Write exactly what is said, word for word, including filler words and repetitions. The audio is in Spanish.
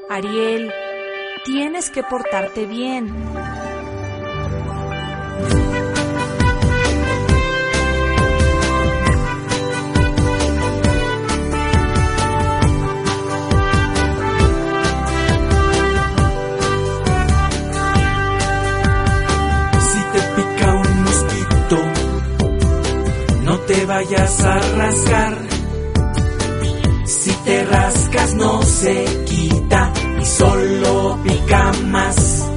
Ariel, tienes que portarte bien. Si te pica un mosquito, no te vayas a rascar. Si te rascas no se quita y solo pica más.